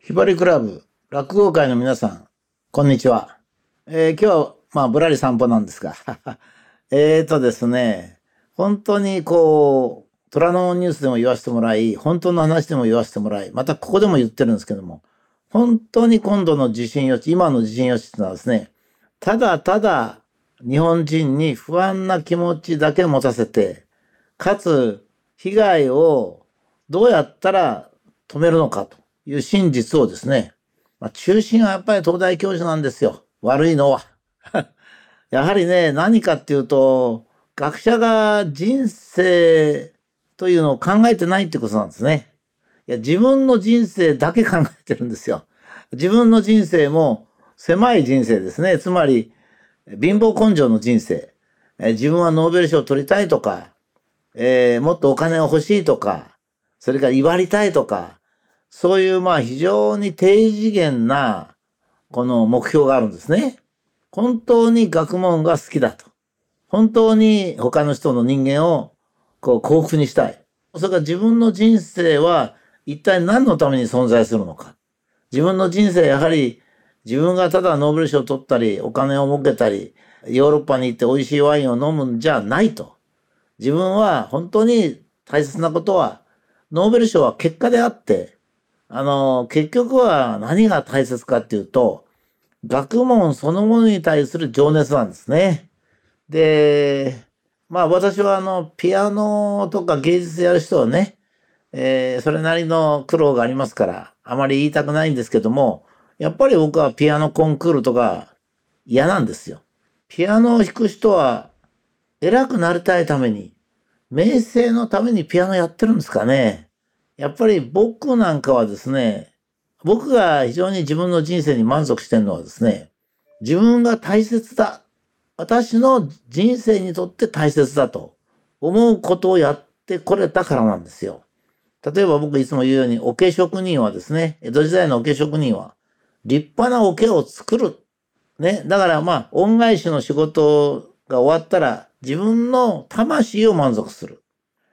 ひばりクラブ落語会の皆さん、こんにちは。今日は、ぶらり散歩なんですが。ですね、本当に虎ノ門ニュースでも言わせてもらい、本当の話でも言わせてもらい、またここでも言ってるんですけども、本当に今度の地震予知、今の地震予知ってのはですね、ただただ日本人に不安な気持ちだけ持たせて、かつ被害をどうやったら止めるのかという真実をですね、中心はやっぱり東大教授なんですよ。悪いのは。やはりね、何かっていうと、学者が人生というのを考えてないってことなんですね。いや、自分の人生だけ考えてるんですよ。自分の人生も狭い人生ですね。つまり、貧乏根性の人生。自分はノーベル賞を取りたいとか、もっとお金を欲しいとか、それから威張りたいとか、そういう非常に低次元なこの目標があるんですね。本当に学問が好きだと。本当に他の人の人間を幸福にしたい。それから自分の人生は一体何のために存在するのか。自分の人生やはり自分がただノーベル賞を取ったり、お金を儲けたり、ヨーロッパに行って美味しいワインを飲むんじゃないと。自分は本当に大切なことは、ノーベル賞は結果であって、結局は何が大切かっていうと、学問そのものに対する情熱なんですね。で、私はピアノとか芸術やる人はね、それなりの苦労がありますから、あまり言いたくないんですけども、やっぱり僕はピアノコンクールとか嫌なんですよ。ピアノを弾く人は偉くなりたいために、名声のためにピアノやってるんですかね。やっぱり僕なんかはですね、僕が非常に自分の人生に満足してるのはですね、自分が大切だ。私の人生にとって大切だと思うことをやってこれたからなんですよ。例えば僕いつも言うように、桶職人はですね、江戸時代の桶職人は立派な桶を作る。ね。だから恩返しの仕事が終わったら自分の魂を満足する。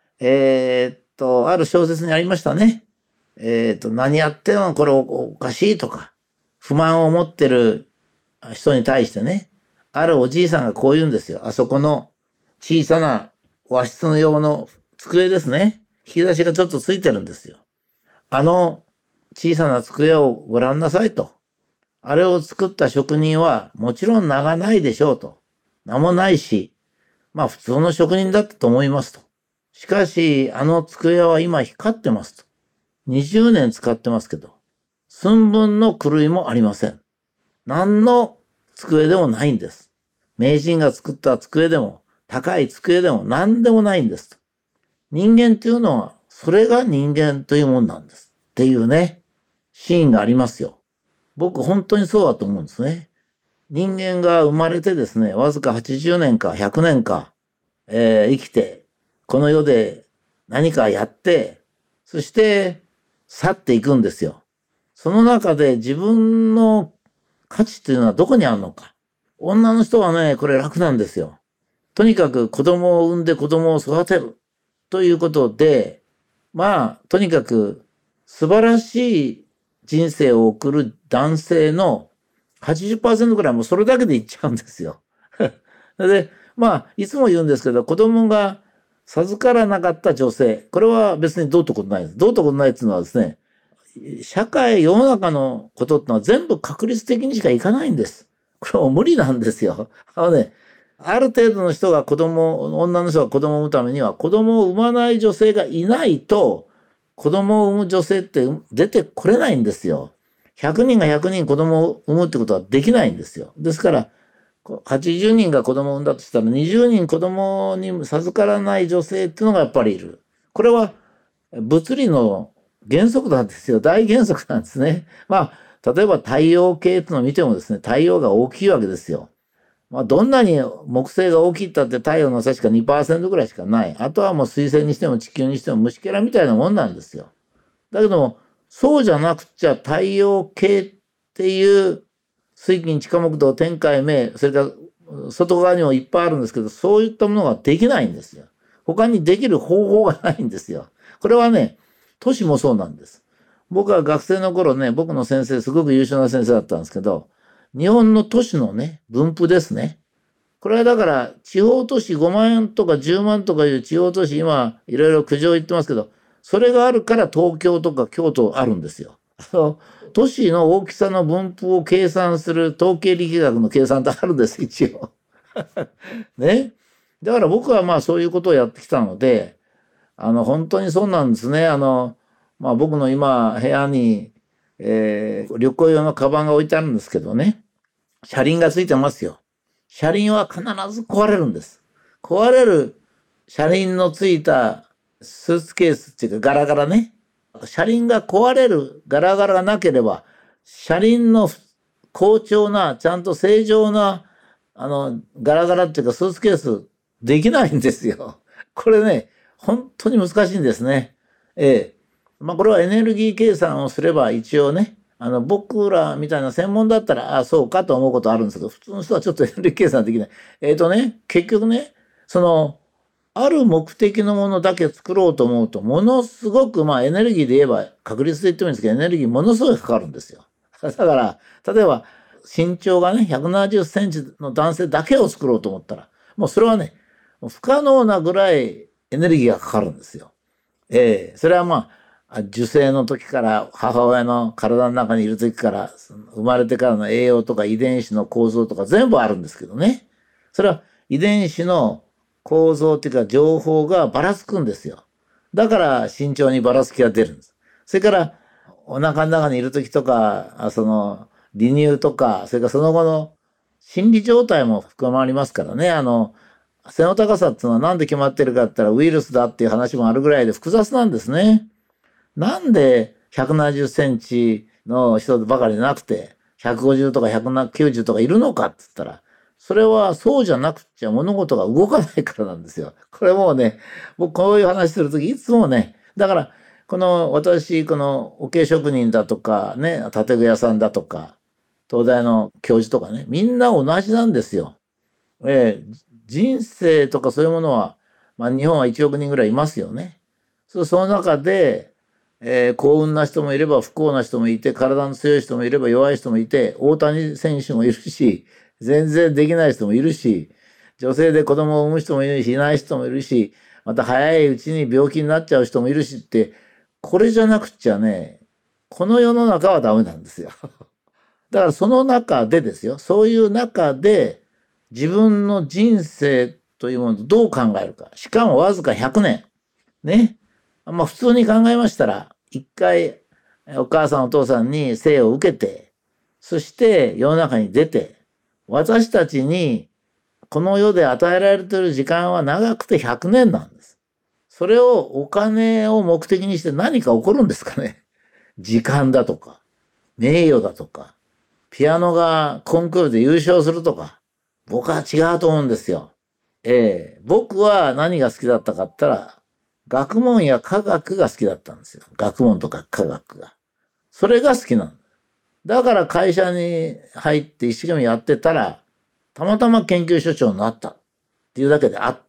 ある小説にありましたね。何やってんのこれおかしいとか、不満を持ってる人に対してね、あるおじいさんがこう言うんですよ。あそこの小さな和室の用の机ですね。引き出しがちょっとついてるんですよ。あの小さな机をご覧なさいと。あれを作った職人はもちろん名がないでしょうと。名もないし、普通の職人だったと思いますと。しかし、あの机は今光ってますと。20年使ってますけど、寸分の狂いもありません。何の机でもないんです。名人が作った机でも、高い机でも何でもないんです。人間というのは、それが人間というもんなんです。っていうね、シーンがありますよ。僕本当にそうだと思うんですね。人間が生まれてですね、わずか80年か100年か、生きて、この世で何かやって、そして去っていくんですよ。その中で自分の価値っていうのはどこにあるのか。女の人はね、これ楽なんですよ。とにかく子供を産んで子供を育てるということで、とにかく素晴らしい人生を送る男性の 80% ぐらいもうそれだけでいっちゃうんですよ。で、いつも言うんですけど、子供が授からなかった女性、これは別にどうってことないです。どうってことないっていうのはですね、社会、世の中のことってのは全部確率的にしかいかないんです。これは無理なんですよ。ある程度の人が女の人が子供を産むためには、子供を産まない女性がいないと、子供を産む女性って出てこれないんですよ。100人が100人子供を産むってことはできないんですよ。ですから、80人が子供を産んだとしたら20人子供に授からない女性っていうのがやっぱりいる。これは物理の原則なんですよ。大原則なんですね。例えば太陽系っていうのを見てもですね、太陽が大きいわけですよ。どんなに木星が大きいったって太陽の差しか 2% ぐらいしかない。あとはもう水星にしても地球にしても虫けらみたいなもんなんですよ。だけども、そうじゃなくちゃ太陽系っていう水金地下木土天海明、それから外側にもいっぱいあるんですけど、そういったものができないんですよ。他にできる方法がないんですよ。これはね、都市もそうなんです。 僕は学生の頃ね、僕の先生、すごく優秀な先生だったんですけど、日本の都市のね、分布ですね。これはだから、地方都市5万とか10万とかいう地方都市、今、いろいろ苦情言ってますけど、それがあるから東京とか京都あるんですよ。都市の大きさの分布を計算する統計力学の計算ってあるんです、一応。ね。だから僕はまあそういうことをやってきたので、本当にそうなんですね。まあ僕の今、部屋に、旅行用のカバンが置いてあるんですけどね。車輪がついてますよ。車輪は必ず壊れるんです。壊れる車輪のついたスーツケースっていうかガラガラね。車輪が壊れるガラガラがなければ、車輪の好調な、ちゃんと正常な、ガラガラっていうかスーツケースできないんですよ。これね、本当に難しいんですね。ええ。まあこれはエネルギー計算をすれば一応ね、僕らみたいな専門だったら、ああ、そうかと思うことあるんですけど、普通の人はちょっとエネルギー計算できない。結局ね、ある目的のものだけ作ろうと思うと、ものすごく、まあエネルギーで言えば、確率で言ってもいいんですけど、エネルギーものすごいかかるんですよ。だから、例えば、身長がね、170センチの男性だけを作ろうと思ったら、もうそれはね、不可能なぐらいエネルギーがかかるんですよ。それはまあ、受精の時から母親の体の中にいる時から生まれてからの栄養とか遺伝子の構造とか全部あるんですけどね。それは遺伝子の構造っていうか情報がばらつくんですよ。だから身長にばらつきが出るんです。それからお腹の中にいる時とか、離乳とか、それからその後の心理状態も含まれますからね。背の高さっていうのはなんで決まってるかって言ったらウイルスだっていう話もあるぐらいで複雑なんですね。なんで170センチの人ばかりでなくて、150とか190とかいるのかって言ったら、それはそうじゃなくちゃ物事が動かないからなんですよ。これもうね、僕こういう話するときいつもね、だから、私、この桶職人だとかね、建具屋さんだとか、東大の教授とかね、みんな同じなんですよ。人生とかそういうものは、まあ日本は1億人ぐらいいますよね。その中で、幸運な人もいれば不幸な人もいて、体の強い人もいれば弱い人もいて、大谷選手もいるし、全然できない人もいるし、女性で子供を産む人もいるし、いない人もいるし、また早いうちに病気になっちゃう人もいるしって、これじゃなくちゃね、この世の中はダメなんですよ。だからその中でですよ、そういう中で自分の人生というものをどう考えるか。しかもわずか100年。ね。まあ普通に考えましたら、一回お母さんお父さんに生を受けて、そして世の中に出て、私たちにこの世で与えられている時間は長くて100年なんです。それをお金を目的にして何か起こるんですかね。時間だとか、名誉だとか、ピアノがコンクールで優勝するとか、僕は違うと思うんですよ。僕は何が好きだったかって言ったら、学問や科学が好きだったんですよ。学問とか科学が。それが好きなの。だから会社に入って一生懸命やってたら、たまたま研究所長になったっていうだけであって、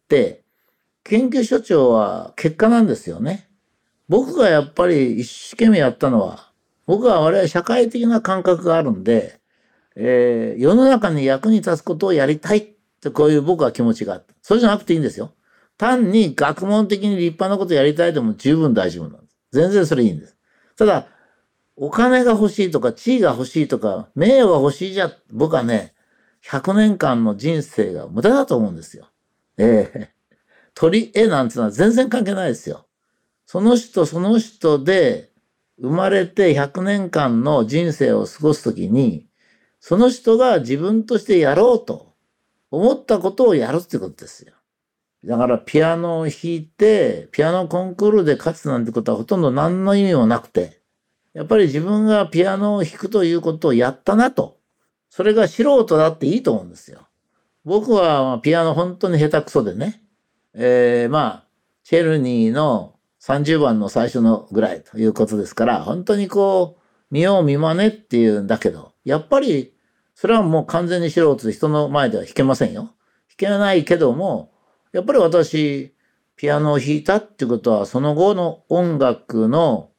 研究所長は結果なんですよね。僕がやっぱり一生懸命やったのは、僕は我々社会的な感覚があるんで、世の中に役に立つことをやりたいってこういう僕は気持ちがあった。それじゃなくていいんですよ。単に学問的に立派なことやりたいでも十分大丈夫なんです。全然それいいんです。ただ、お金が欲しいとか地位が欲しいとか名誉が欲しいじゃ、僕はね、100年間の人生が無駄だと思うんですよ。取り柄なんていうのは全然関係ないですよ。その人その人で生まれて100年間の人生を過ごすときに、その人が自分としてやろうと思ったことをやるってことですよ。だからピアノを弾いて、ピアノコンクールで勝つなんてことはほとんど何の意味もなくて、やっぱり自分がピアノを弾くということをやったなと。それが素人だっていいと思うんですよ。僕はピアノ本当に下手くそでね。まあ、チェルニーの30番の最初のぐらいということですから、本当にこう、見よう見まねっていうんだけど、やっぱり、それはもう完全に素人で人の前では弾けませんよ。弾けないけども、やっぱり私、ピアノを弾いたっていうことは、その後の音楽の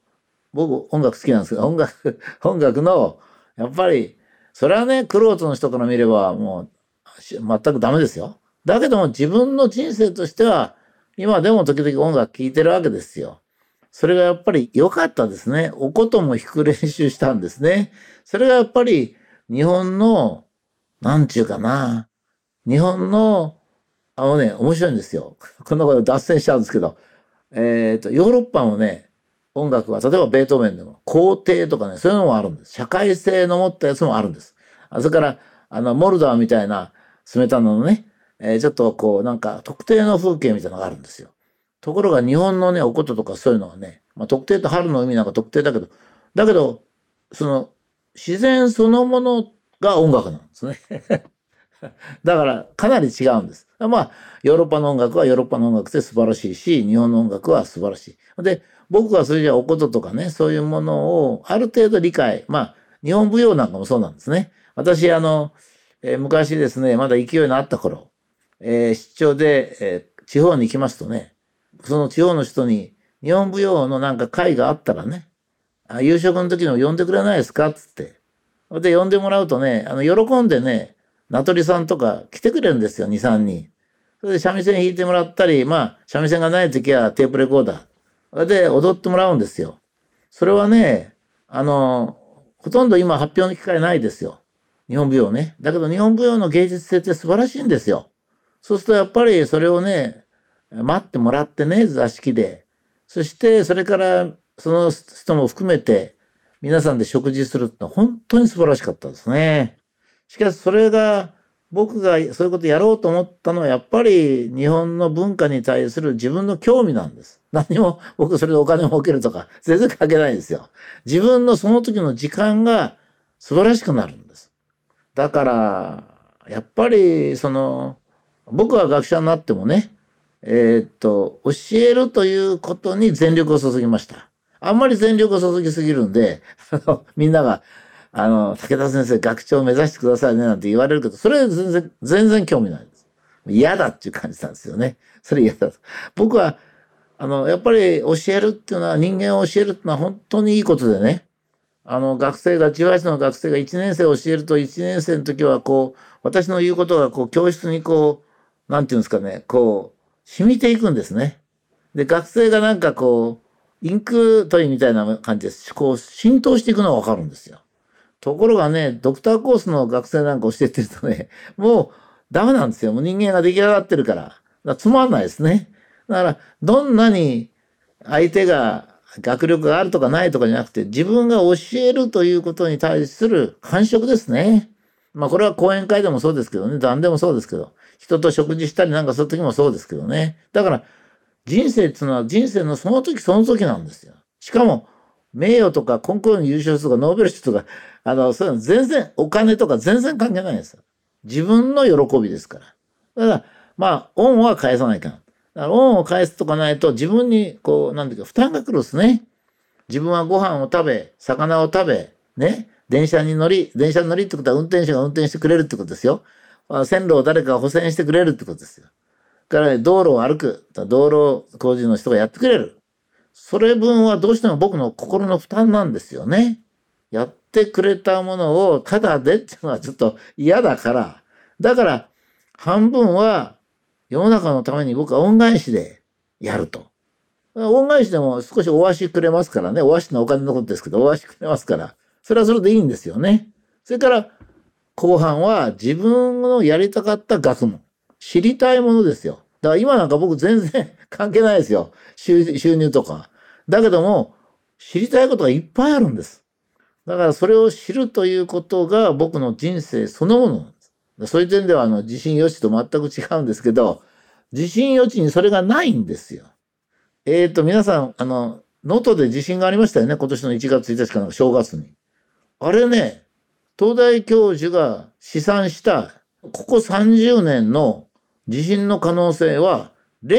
僕音楽好きなんですけど、音楽の、やっぱり、それはね、玄人の人から見ればもう全くダメですよ。だけども自分の人生としては、今でも時々音楽聴いてるわけですよ。それがやっぱり良かったですね。お琴も弾く練習したんですね。それがやっぱり日本の、なんちゅうかな、日本の、面白いんですよ。こんなこと脱線しちゃうんですけど、ヨーロッパのね、音楽は、例えばベートーベンでも、皇帝とかね、そういうのもあるんです。社会性の持ったやつもあるんです。それから、モルダーみたいな、スメタナのね、ちょっとこう、なんか、特定の風景みたいなのがあるんですよ。ところが日本のね、お琴とかそういうのはね、まあ、特定と春の海なんか特定だけど、その、自然そのものが音楽なんですね。だからかなり違うんです。まあ、ヨーロッパの音楽はヨーロッパの音楽で素晴らしいし、日本の音楽は素晴らしい。で、僕はそれじゃお琴とかね、そういうものをある程度理解、まあ、日本舞踊なんかもそうなんですね。私、昔ですね、まだ勢いのあった頃、出張で、地方に行きますとね、その地方の人に日本舞踊のなんか会があったらね、夕食の時にも呼んでくれないですかっつって。で、呼んでもらうとね、喜んでね、名取さんとか来てくれるんですよ、2、3人。それで三味線弾いてもらったり、まあ、三味線がない時はテープレコーダー。で、踊ってもらうんですよ。それはね、ほとんど今発表の機会ないですよ。日本舞踊ね。だけど日本舞踊の芸術性って素晴らしいんですよ。そうするとやっぱりそれをね、待ってもらってね、座敷で。そしてそれからその人も含めて皆さんで食事するってのは本当に素晴らしかったですね。しかしそれが僕がそういうことやろうと思ったのはやっぱり日本の文化に対する自分の興味なんです。何も僕それでお金を儲けるとか全然関係ないんですよ。自分のその時の時間が素晴らしくなるんです。だからやっぱり僕は学者になってもね、教えるということに全力を注ぎました。あんまり全力を注ぎすぎるんで、みんなが、武田先生学長を目指してくださいねなんて言われるけど、それは全然興味ないです。嫌だっていう感じなんですよね。それ嫌だと。僕は、やっぱり教えるっていうのは、人間を教えるっていうのは本当にいいことでね。学生が、18歳の学生が1年生を教えると、1年生の時はこう、私の言うことがこう、教室にこう、なんていうんですかね、こう、染みていくんですね。で、学生がなんかこう、インク取りみたいな感じです。こう、浸透していくのがわかるんですよ。ところがね、ドクターコースの学生なんか教えてるとね、もうダメなんですよ。もう人間が出来上がってるから。だからつまんないですね。だから、どんなに相手が学力があるとかないとかじゃなくて、自分が教えるということに対する感触ですね。まあこれは講演会でもそうですけどね、何でもそうですけど、人と食事したりなんかするときもそうですけどね。だから人生っていうのは人生のその時その時なんですよ。しかも、名誉とかコンクールに優勝するとかノーベル賞とか、そういうの全然、お金とか全然関係ないんですよ。自分の喜びですから。だから、まあ、恩は返さないかん。だから恩を返すとかないと自分に、こう、なんていうか、負担が来るんですね。自分はご飯を食べ、魚を食べ、ね、電車に乗りってことは運転手が運転してくれるってことですよ。線路を誰かが補線してくれるってことですよ。から道路を歩く。道路工事の人がやってくれる。それ分はどうしても僕の心の負担なんですよね。やってくれたものをただでっていうのはちょっと嫌だから。だから半分は世の中のために僕は恩返しでやると。恩返しでも少しお足くれますからね。お足のお金のことですけど、お足くれますから。それはそれでいいんですよね。それから後半は自分のやりたかった学問。知りたいものですよ。だから今なんか僕全然関係ないですよ。収入とか。だけども、知りたいことがいっぱいあるんです。だからそれを知るということが僕の人生そのものなんです。そういう点では地震予知と全く違うんですけど、地震予知にそれがないんですよ。皆さん、能登で地震がありましたよね。今年の1月1日かなんか正月に。あれね、東大教授が試算したここ30年の地震の可能性は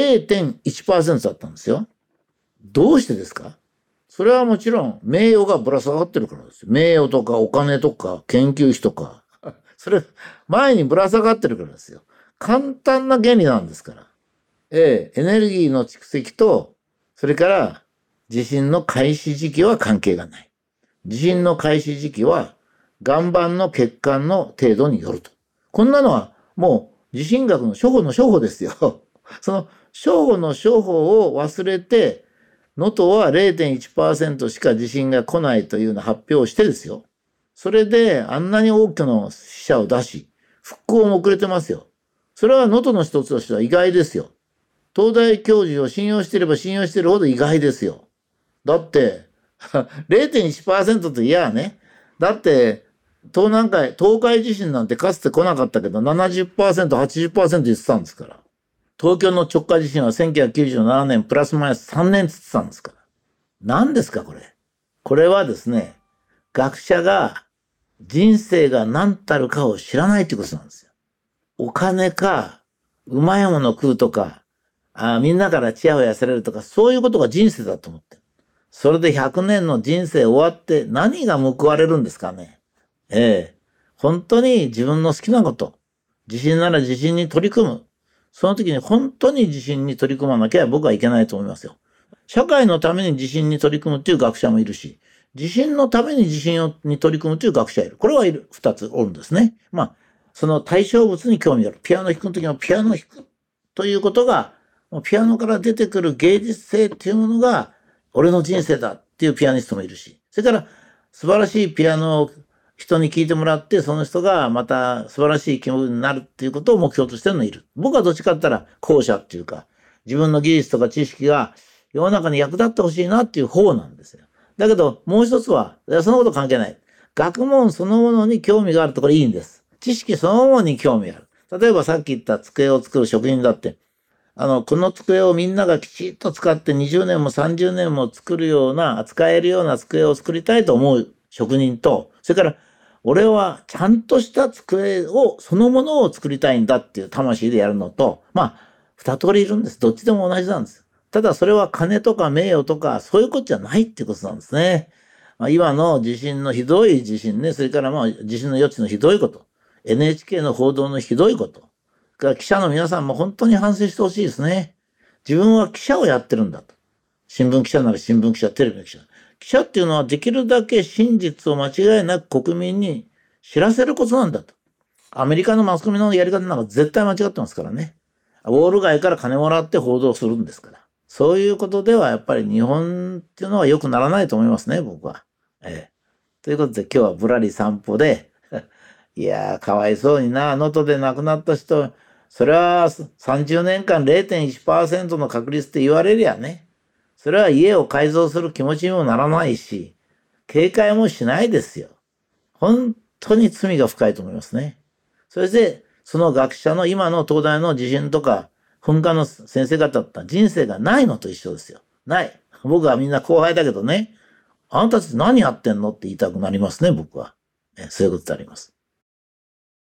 0.1% だったんですよ。どうしてですか？それはもちろん名誉がぶら下がってるからですよ。名誉とかお金とか研究費とか。それ前にぶら下がってるからですよ。簡単な原理なんですから。エネルギーの蓄積と、それから地震の開始時期は関係がない。地震の開始時期は岩盤の血管の程度によると。こんなのはもう地震学の初歩の初歩ですよ。その初歩の初歩を忘れて、能登は 0.1% しか地震が来ないというような発表をしてですよ。それであんなに多くの死者を出し、復興も遅れてますよ。それは能登の一つとしては意外ですよ。東大教授を信用していれば信用しているほど意外ですよ。だって、0.1% といやね。だって、東海地震なんてかつて来なかったけど、70%、80% 言ってたんですから。東京の直下地震は1997年プラスマイナス3年って言ってたんですから。何ですか、これ。これはですね、学者が人生が何たるかを知らないってことなんですよ。お金か、うまいもの食うとか、みんなからチヤホヤされるとか、そういうことが人生だと思ってる。それで100年の人生終わって何が報われるんですかね。本当に自分の好きなこと、地震なら地震に取り組む。その時に本当に地震に取り組まなきゃ僕はいけないと思いますよ。社会のために地震に取り組むっていう学者もいるし、地震のために地震に取り組むという学者いる。これはいる。二つおるんですね。その対象物に興味がある。ピアノ弾く時のピアノ弾くということが、ピアノから出てくる芸術性っていうものが、俺の人生だっていうピアニストもいるし、それから素晴らしいピアノを人に聴いてもらって、その人がまた素晴らしい気分になるっていうことを目標としてるのがいる。僕はどっちかって言ったら後者っていうか、自分の技術とか知識が世の中に役立ってほしいなっていう方なんですよ。だけど、もう一つは、そのこと関係ない。学問そのものに興味があるところいいんです。知識そのものに興味がある。例えばさっき言った机を作る職人だって、この机をみんながきちっと使って20年も30年も作るような、扱えるような机を作りたいと思う職人と、それから、俺はちゃんとした机を、そのものを作りたいんだっていう魂でやるのと、二通りいるんです。どっちでも同じなんです。ただそれは金とか名誉とか、そういうことじゃないっていうことなんですね。今の地震のひどい地震ね、それから地震の余地のひどいこと、NHK の報道のひどいこと、記者の皆さんも本当に反省してほしいですね。自分は記者をやってるんだと。新聞記者なら新聞記者、テレビの記者。記者っていうのはできるだけ真実を間違いなく国民に知らせることなんだと。アメリカのマスコミのやり方なんか絶対間違ってますからね。ウォール街から金もらって報道するんですから。そういうことではやっぱり日本っていうのは良くならないと思いますね、僕は。ということで今日はぶらり散歩で、いやー、かわいそうにな、能登で亡くなった人、それは30年間 0.1% の確率って言われりゃね、それは家を改造する気持ちにもならないし、警戒もしないですよ。本当に罪が深いと思いますね。それで、その学者の今の東大の地震とか噴火の先生方って人生がないのと一緒ですよ。ない。僕はみんな後輩だけどね、あなたたち何やってんのって言いたくなりますね、僕は。そういうことであります。